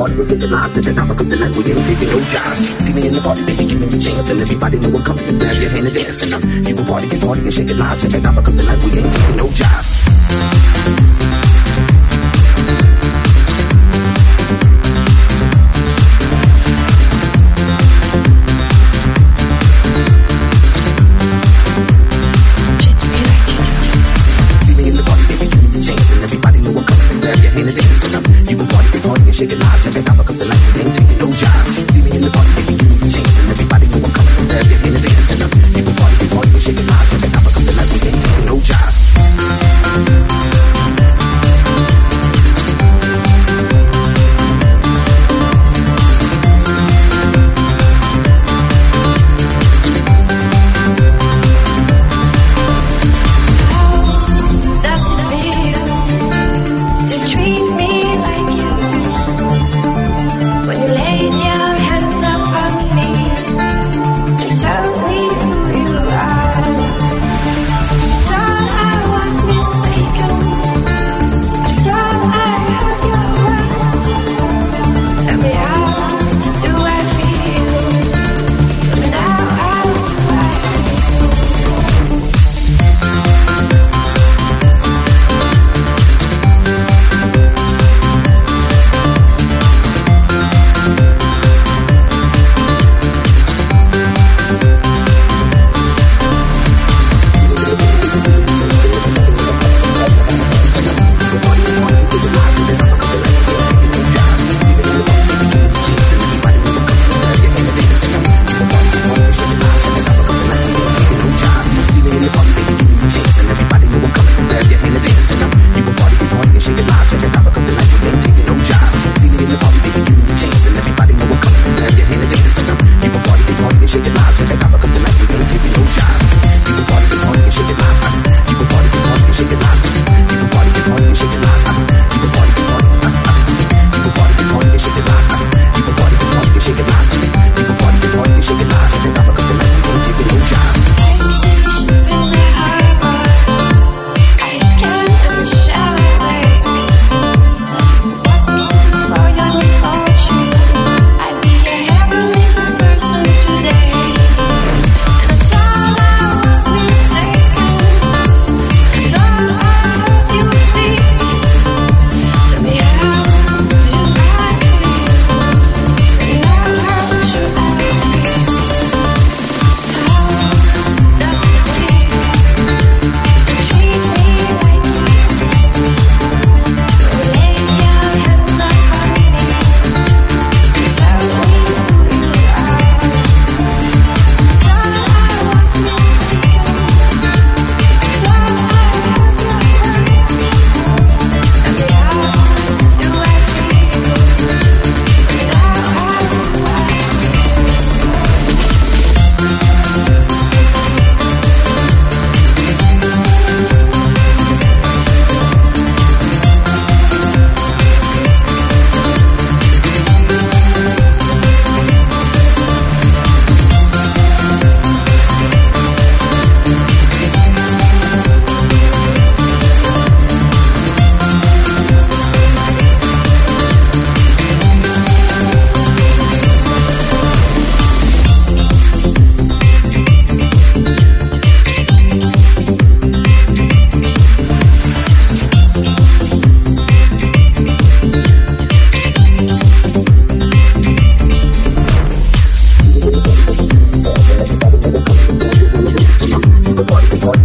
party, we're living lives at the top of the night. We ain't taking no jobs. See me in the party, baby, give me a chance. And everybody know we're coming to grab your hand and dance. And you can party and shake it live at the top of the night. We ain't taking no jobs. Shake it live, check it out, because the night we ain't taking no job. See me in the party, baby, give me a chance, and everybody know I'm coming to grab your hand and dance. And you can party and shake it live, check it out, because the night we ain't taking no job. Party.